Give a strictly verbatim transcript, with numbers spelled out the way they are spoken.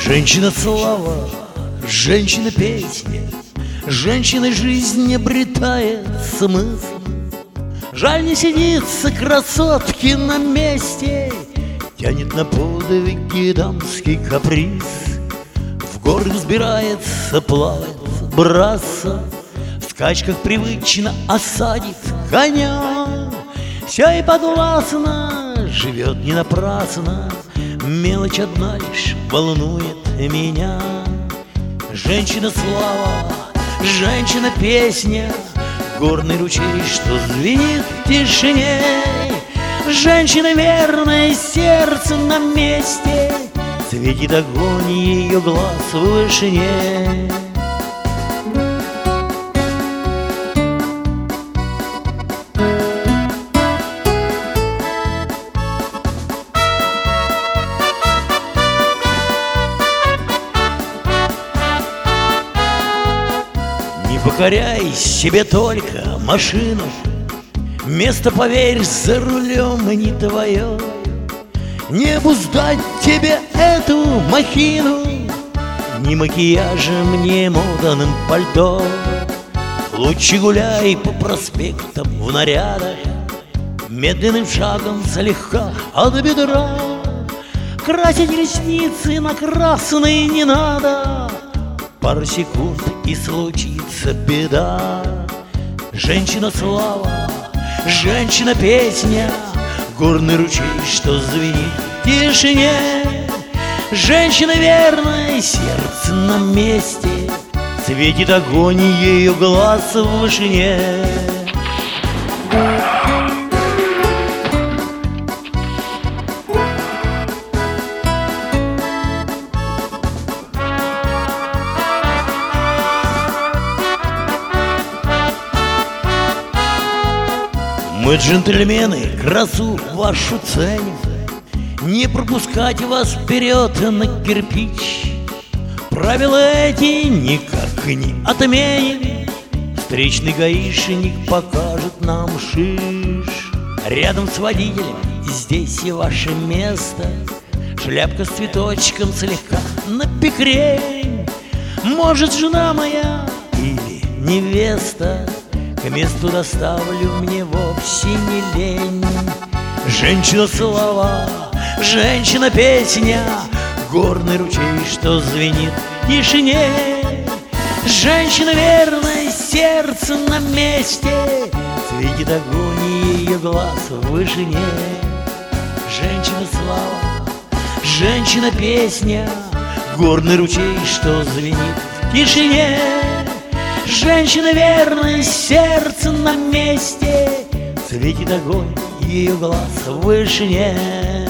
Женщина слава, женщина песня, женщина жизнь обретает смысл. Жаль, не сидится красотки на месте, тянет на подвиги дамский каприз. В горы взбирается, плавает, браться, в скачках привычно осадит коня. Все и подвластно, живет не напрасно, мелочь одна лишь волнует меня. Женщина слава, женщина песня, горный ручей, что звенит в тишине. Женщина верная, сердце на месте, светит огонь ее глаз в вышине. Не покоряй себе только машину, место, поверь, за рулем не твое. Не обуздать тебе эту махину ни макияжем, ни моданым пальто. Лучше гуляй по проспектам в нарядах, медленным шагом слегка от бедра. Красить ресницы на красные не надо, пару секунд и случится беда. Женщина слава, женщина песня, горный ручей, что звенит в тишине. Женщина верная, сердце на месте, светит огонь ее глаз в вышине. Мы, джентльмены, красу вашу ценим, не пропускать вас вперед на кирпич. Правила эти никак не отменим, встречный гаишник покажет нам шиш. Рядом с водителем здесь и ваше место, шляпка с цветочком слегка набекрень. Может, жена моя или невеста, к месту доставлю, мне вовсе не лень. Женщина слава, женщина песня, горный ручей, что звенит в тишине. Женщина верная, сердце на месте, светит огонь ее глаз в вышине. Женщина слава, женщина песня, горный ручей, что звенит в тишине. Женщина верная, сердце на месте, светит огонь ее глаз в вышине.